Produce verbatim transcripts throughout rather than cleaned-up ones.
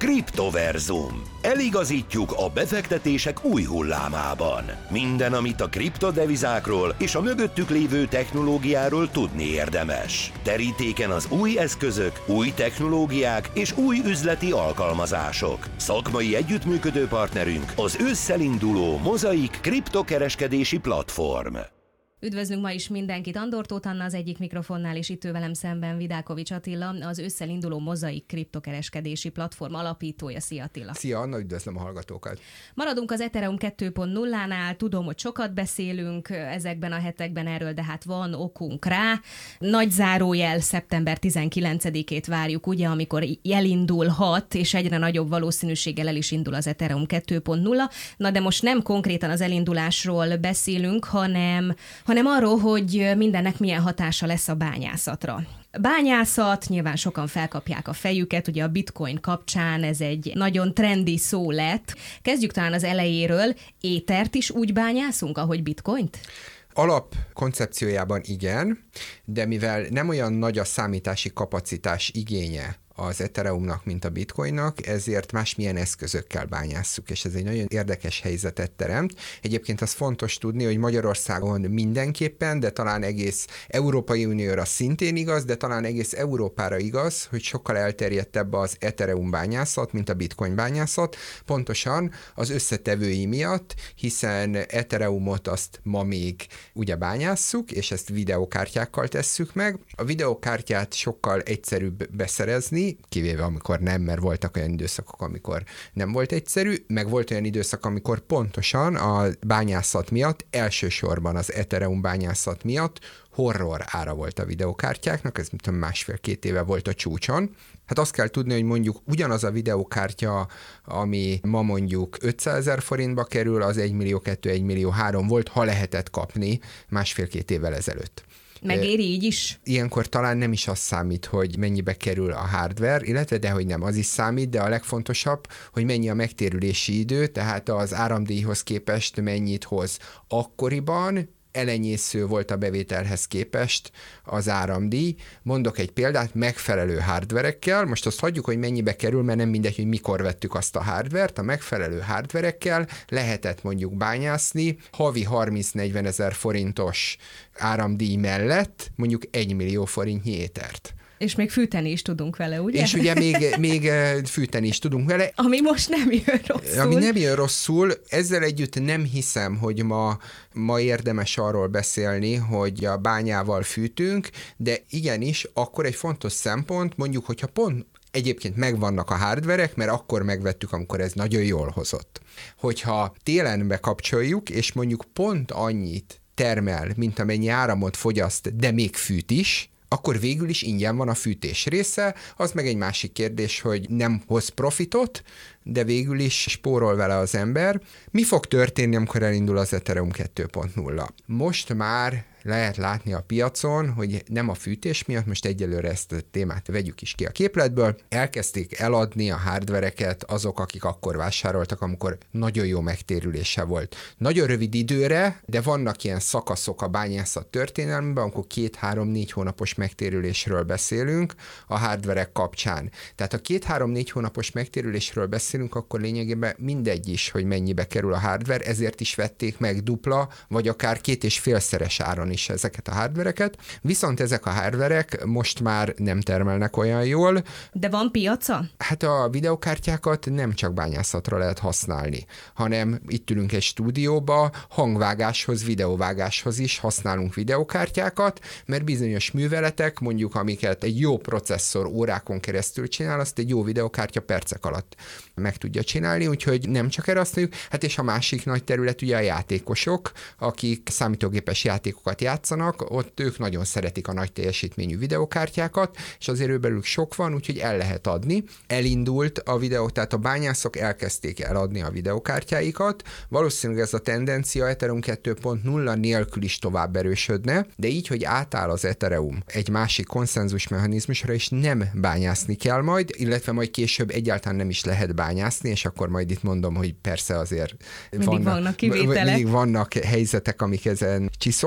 Kriptoverzum. Eligazítjuk a befektetések új hullámában. Minden, amit a kriptodevizákról és a mögöttük lévő technológiáról tudni érdemes. Terítéken az új eszközök, új technológiák és új üzleti alkalmazások. Szakmai együttműködő partnerünk az ősszel induló Mozaik kriptokereskedési platform. Üdvözlünk ma is mindenkit. Andor Tóth Anna az egyik mikrofonnál, és itt ő velem szemben Vidákovics Attila, az ősszel induló Mozaik kriptokereskedési platform alapítója. Szia Attila! Szia Anna, üdvözlöm a hallgatókat! Maradunk az Ethereum kettő pont nullánál, tudom, hogy sokat beszélünk ezekben a hetekben erről, de hát van okunk rá. Nagy zárójel szeptember tizenkilencedikét várjuk, ugye, amikor elindulhat, és egyre nagyobb valószínűséggel el is indul az Ethereum kettő pont nulla. Na de most nem konkrétan az elindulásról beszélünk, hanem hanem arról, hogy mindennek milyen hatása lesz a bányászatra. Bányászat, nyilván sokan felkapják a fejüket, ugye a bitcoin kapcsán ez egy nagyon trendi szó lett. Kezdjük talán az elejéről. Étert is úgy bányászunk, ahogy bitcoint? Alap koncepciójában igen, de mivel nem olyan nagy a számítási kapacitás igénye az Ethereumnak, mint a Bitcoinnak, ezért másmilyen eszközökkel bányásszuk, és ez egy nagyon érdekes helyzetet teremt. Egyébként az fontos tudni, hogy Magyarországon mindenképpen, de talán egész Európai Unióra szintén igaz, de talán egész Európára igaz, hogy sokkal elterjedtebb az Ethereum bányászat, mint a Bitcoin bányászat, pontosan az összetevői miatt, hiszen Ethereumot azt ma még ugye bányásszuk, és ezt videokártyákkal tesszük meg. A videokártyát sokkal egyszerűbb beszerezni, kivéve amikor nem, mert voltak olyan időszakok, amikor nem volt egyszerű, meg volt olyan időszak, amikor pontosan a bányászat miatt, elsősorban az Ethereum bányászat miatt horror ára volt a videokártyáknak, ez mint másfél-két éve volt a csúcson. Hát azt kell tudni, hogy mondjuk ugyanaz a videokártya, ami ma mondjuk ötszázezer forintba kerül, az egy millió kettő, egy millió három volt, ha lehetett kapni másfél-két évvel ezelőtt. Megéri így is? Ilyenkor talán nem is az számít, hogy mennyibe kerül a hardware, illetve de hogy nem, az is számít, de a legfontosabb, hogy mennyi a megtérülési idő, tehát az áramdíjhoz képest mennyit hoz. Akkoriban elenyésző volt a bevételhez képest az áramdíj. Mondok egy példát, megfelelő hardverekkel, most azt hagyjuk, hogy mennyibe kerül, mert nem mindegy, hogy mikor vettük azt a hardvert, a megfelelő hardverekkel lehetett mondjuk bányászni havi harminc-negyven ezer forintos áramdíj mellett mondjuk egy millió forintnyi étert. És még fűteni is tudunk vele, ugye? És ugye még, még fűteni is tudunk vele. Ami most nem jön rosszul. Ami nem jön rosszul. Ezzel együtt nem hiszem, hogy ma, ma érdemes arról beszélni, hogy a bányával fűtünk, de igenis, akkor egy fontos szempont, mondjuk, hogyha pont egyébként megvannak a hardverek, mert akkor megvettük, amikor ez nagyon jól hozott. Hogyha télen bekapcsoljuk, és mondjuk pont annyit termel, mint amennyi áramot fogyaszt, de még fűt is, akkor végül is ingyen van a fűtés része, az meg egy másik kérdés, hogy nem hoz profitot, de végül is spórol vele az ember. Mi fog történni, amikor elindul az Ethereum kettő pont nulla? Most már lehet látni a piacon, hogy nem a fűtés miatt, most egyelőre ezt a témát vegyük is ki a képletből, elkezdték eladni a hardvereket azok, akik akkor vásároltak, amikor nagyon jó megtérülése volt. Nagyon rövid időre, de vannak ilyen szakaszok a bányászat történelmében, amikor két-három-négy hónapos megtérülésről beszélünk a hardverek kapcsán. Tehát a két-három-négy hónapos megtérülésről beszélünk, akkor lényegében mindegy is, hogy mennyibe kerül a hardware, ezért is vették meg dupla, vagy akár két és félszeres áron is ezeket a hardvereket, viszont ezek a hardverek most már nem termelnek olyan jól. De van piaca? Hát a videokártyákat nem csak bányászatra lehet használni, hanem itt ülünk egy stúdióba, hangvágáshoz, videóvágáshoz is használunk videokártyákat, mert bizonyos műveletek, mondjuk amiket egy jó processzor órákon keresztül csinál, azt egy jó videokártya percek alatt meg tudja csinálni, úgyhogy nem csak erre használjuk, hát és a másik nagy terület ugye a játékosok, akik számítógépes játékokat játszanak, ott ők nagyon szeretik a nagy teljesítményű videokártyákat, és azért ő belül sok van, úgyhogy el lehet adni. Elindult a videó, tehát a bányászok elkezdték eladni a videokártyáikat, valószínűleg ez a tendencia Ethereum kettő pont nulla nélkül is tovább erősödne, de így, hogy átáll az Ethereum egy másik konszenzus mechanizmusra, és nem bányászni kell majd, illetve majd később egyáltalán nem is lehet bányászni, és akkor majd itt mondom, hogy persze azért mindig vannak, vannak kivételek. Mindig vannak helyzetek, amik ezen csiszolnak,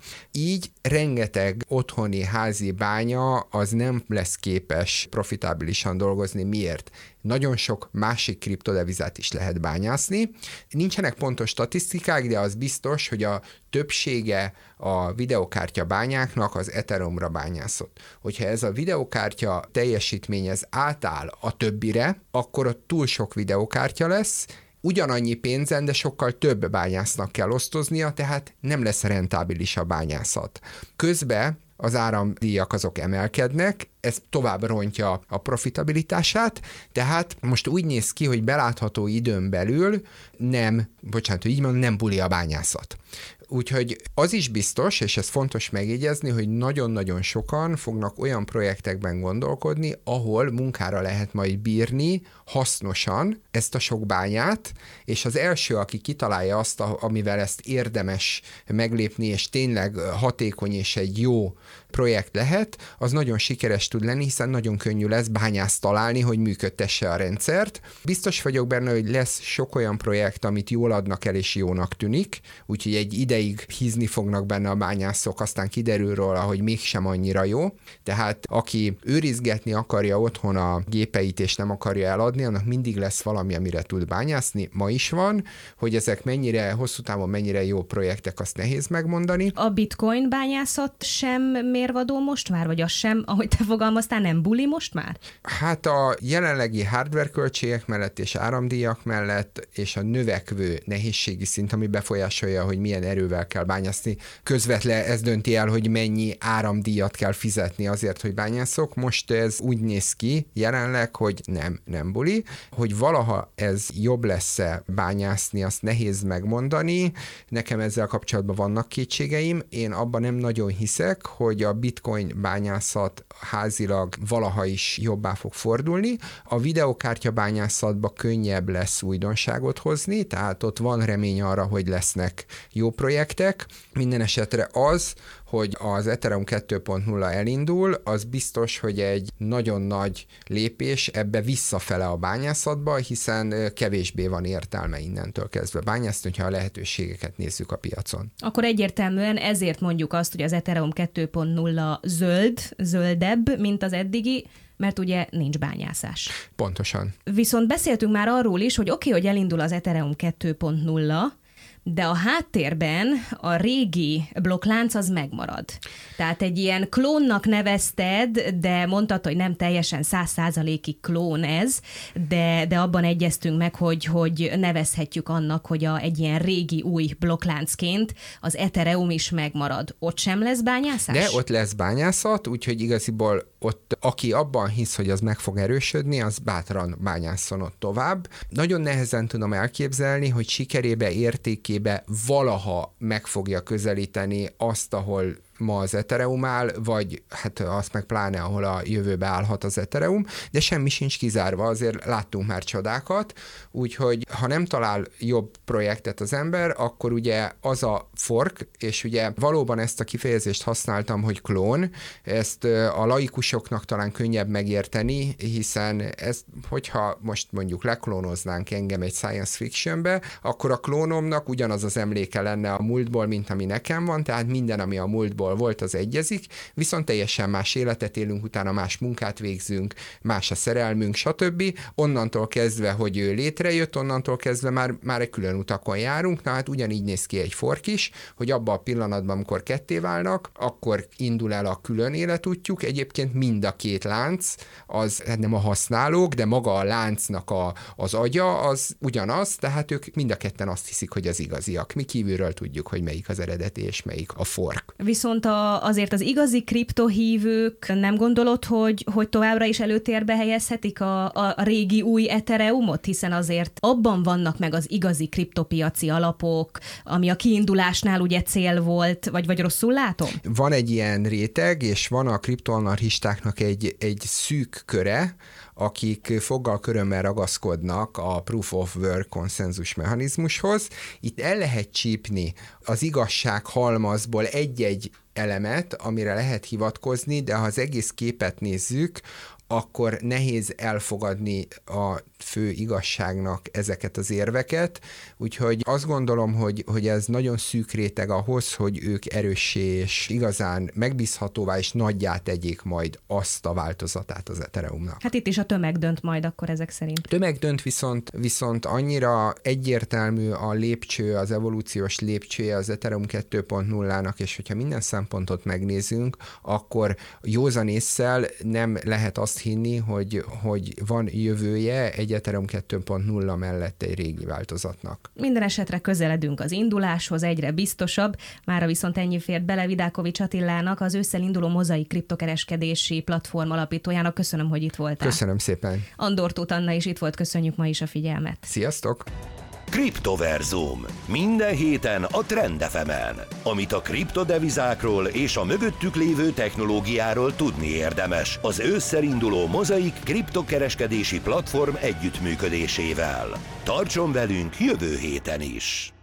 így rengeteg otthoni házi bánya az nem lesz képes profitábilisan dolgozni. Miért? Nagyon sok másik kriptodevizát is lehet bányászni. Nincsenek pontos statisztikák, de az biztos, hogy a többsége a videokártya bányáknak az Ethereumra bányászott. Hogyha ez a videokártya teljesítmény ez átáll a többire, akkor ott túl sok videokártya lesz, ugyanannyi pénzen, de sokkal több bányásznak kell osztoznia, tehát nem lesz rentábilis a bányászat. Közben az áramdíjak azok emelkednek, ez tovább rontja a profitabilitását, tehát most úgy néz ki, hogy belátható időn belül nem, bocsánat, hogy így mondom, nem buli a bányászat. Úgyhogy az is biztos, és ez fontos megjegyezni, hogy nagyon-nagyon sokan fognak olyan projektekben gondolkodni, ahol munkára lehet majd bírni hasznosan ezt a sok bányát, és az első, aki kitalálja azt, amivel ezt érdemes meglépni, és tényleg hatékony és egy jó projekt lehet, az nagyon sikeres tud lenni, hiszen nagyon könnyű lesz bányászt találni, hogy működtesse a rendszert. Biztos vagyok benne, hogy lesz sok olyan projekt, amit jól adnak el és jónak tűnik, úgyhogy egy ideig hízni fognak benne a bányászok, aztán kiderül róla, hogy mégsem annyira jó. Tehát aki őrizgetni akarja otthon a gépeit és nem akarja eladni, annak mindig lesz valami, amire tud bányászni. Ma is van, hogy ezek mennyire, hosszú távon mennyire jó projektek, azt nehéz megmondani. A bitcoin bányászat sem mérvadó most már, vagy az sem, ahogy te fogalmaztál, nem buli most már? Hát a jelenlegi hardware költségek mellett és áramdíjak mellett, és a növekvő nehézségi szint, ami befolyásolja, hogy milyen erővel kell bányászni, közvetlen ez dönti el, hogy mennyi áramdíjat kell fizetni azért, hogy bányászok. Most ez úgy néz ki jelenleg, hogy nem, nem buli. Hogy valaha ez jobb lesz-e bányászni, azt nehéz megmondani. Nekem ezzel kapcsolatban vannak kétségeim. Én abban nem nagyon hiszek, hogy a bitcoin bányászat házilag valaha is jobbá fog fordulni. A videokártya bányászatban könnyebb lesz újdonságot hozni, tehát ott van remény arra, hogy lesznek jó projektek. Minden esetre az, hogy az Ethereum kettő pont nulla elindul, az biztos, hogy egy nagyon nagy lépés ebbe visszafele a bányászatba, hiszen kevésbé van értelme innentől kezdve bányászni, hogyha a lehetőségeket nézzük a piacon. Akkor egyértelműen ezért mondjuk azt, hogy az Ethereum kettő pont nulla zöld, zöldebb, mint az eddigi, mert ugye nincs bányászás. Pontosan. Viszont beszéltünk már arról is, hogy oké, okay, hogy elindul az Ethereum kettő pont nulla, de a háttérben a régi blokklánc az megmarad. Tehát egy ilyen klónnak nevezted, de mondtad, hogy nem teljesen száz százalékig klón ez, de, de abban egyeztünk meg, hogy, hogy nevezhetjük annak, hogy a, egy ilyen régi új blokkláncként az Ethereum is megmarad. Ott sem lesz bányászás? De ott lesz bányászat, úgyhogy igaziból ott, aki abban hisz, hogy az meg fog erősödni, az bátran bányásszon ott tovább. Nagyon nehezen tudom elképzelni, hogy sikerébe, értékébe valaha meg fogja közelíteni azt, ahol ma az Ethereum áll, vagy hát azt meg pláne, ahol a jövőbe állhat az Ethereum, de semmi sincs kizárva, azért láttunk már csodákat, úgyhogy ha nem talál jobb projektet az ember, akkor ugye az a fork, és ugye valóban ezt a kifejezést használtam, hogy klón, ezt a laikusoknak talán könnyebb megérteni, hiszen ezt, hogyha most mondjuk leklónoznánk engem egy science fictionbe, akkor a klónomnak ugyanaz az emléke lenne a múltból, mint ami nekem van, tehát minden, ami a múltból volt, az egyezik, viszont teljesen más életet élünk, utána más munkát végzünk, más a szerelmünk, stb. Onnantól kezdve, hogy ő létrejött, onnantól kezdve már, már egy külön utakon járunk, na hát ugyanígy néz ki egy fork is, hogy abban a pillanatban, amikor ketté válnak, akkor indul el a külön életútjuk, egyébként mind a két lánc, az hát nem a használók, de maga a láncnak a, az agya, az ugyanaz, tehát ők mind a ketten azt hiszik, hogy az igaziak. Mi kívülről tudjuk, hogy melyik az eredeti és melyik a fork. Viszont a, azért az igazi kriptohívők nem gondolod, hogy, hogy továbbra is előtérbe helyezhetik a, a, a régi új Ethereumot, hiszen azért abban vannak meg az igazi kriptopiaci alapok, ami a kiindulásnál ugye cél volt, vagy, vagy rosszul látom? Van egy ilyen réteg, és van a kriptoanarchistáknak egy, egy szűk köre, akik foggal körömmel ragaszkodnak a proof of work konszenzus mechanizmushoz. Itt el lehet csípni az igazság halmazból egy-egy elemet, amire lehet hivatkozni, de ha az egész képet nézzük, akkor nehéz elfogadni a fő igazságnak ezeket az érveket, úgyhogy azt gondolom, hogy, hogy ez nagyon szűk réteg ahhoz, hogy ők erőssé és igazán megbízhatóvá és nagyjá tegyék majd azt a változatát az Ethereumnak. Hát itt is a tömeg dönt majd akkor ezek szerint. Tömeg dönt, viszont, viszont annyira egyértelmű a lépcső, az evolúciós lépcsője az Ethereum kettő pont nullának, és hogyha minden szempontot megnézünk, akkor józan ésszel nem lehet azt hinni, hogy, hogy van jövője egy Ethereum kettő pont nulla mellett egy régi változatnak. Minden esetre közeledünk az induláshoz, egyre biztosabb. Mára viszont ennyi fért bele Vidákovics Attilának, az ősszel induló Mozaik kriptokereskedési platform alapítójának. Köszönöm, hogy itt voltál. Köszönöm szépen. Andor Tóth Anna is itt volt, köszönjük ma is a figyelmet. Sziasztok! Kriptoverzum. Minden héten a Trend ef emen. Amit a kriptodevizákról és a mögöttük lévő technológiáról tudni érdemes, az ősszel induló Mozaik kriptokereskedési platform együttműködésével. Tartson velünk jövő héten is!